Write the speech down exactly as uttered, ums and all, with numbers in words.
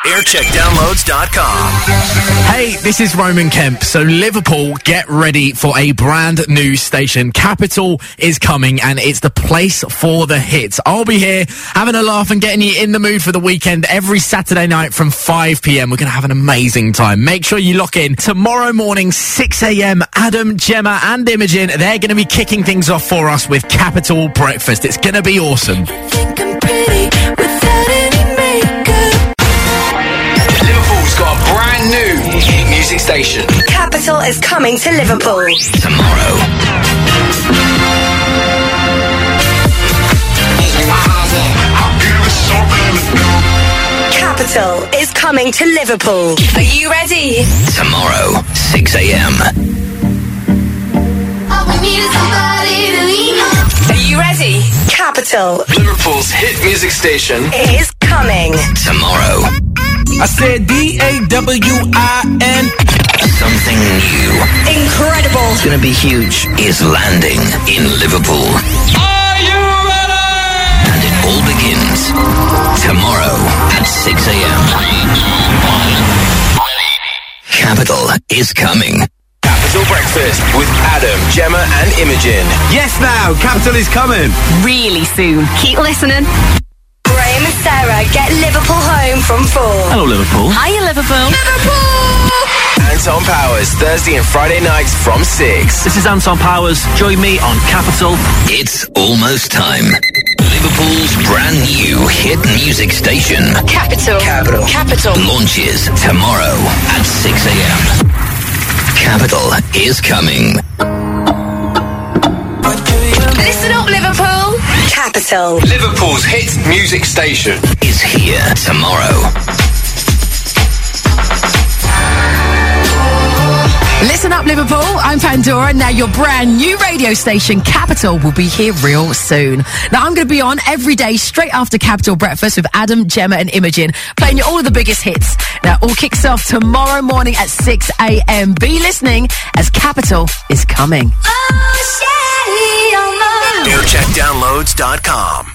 aircheck downloads dot com. Hey, this is Roman Kemp. So Liverpool, get ready for a brand new station. Capital is coming and it's the place for the hits. I'll be here having a laugh and getting you in the mood for the weekend every Saturday night from five p.m. We're going to have an amazing time. Make sure you lock in. Tomorrow morning, six a.m, Adam, Gemma and Imogen, they're going to be kicking things off for us with Capital Breakfast. It's going to be awesome. Liverpool's got a brand new hit music station. Capital is coming to Liverpool tomorrow. Capital is coming to Liverpool. Are you ready? Tomorrow, six a.m. Are you ready? Capital, Liverpool's hit music station, is coming tomorrow. I said D A W I N. Something new. Incredible. It's gonna be huge. Is landing in Liverpool. Are you ready? And it all begins tomorrow at six a.m. Capital is coming. Capital Breakfast with Adam, Gemma and Imogen. Yes, now, Capital is coming. Really soon. Keep listening. Graham and Sarah get Liverpool home from four. Hello, Liverpool. Hiya, Liverpool. Liverpool! Anton Powers, Thursday and Friday nights from six. This is Anton Powers. Join me on Capital. It's almost time. Liverpool's brand new hit music station. Capital. Capital. Capital. Launches tomorrow at six a.m. Capital is coming. Listen up, Liverpool. Capital. Liverpool's hit music station is here tomorrow. Listen up, Liverpool. I'm Pandora. Now your brand new radio station, Capital, will be here real soon. Now I'm going to be on every day straight after Capital Breakfast with Adam, Gemma and Imogen, playing you all of the biggest hits. Now all kicks off tomorrow morning at six a.m. Be listening as Capital is coming. Oh, shit. aircheck downloads dot com.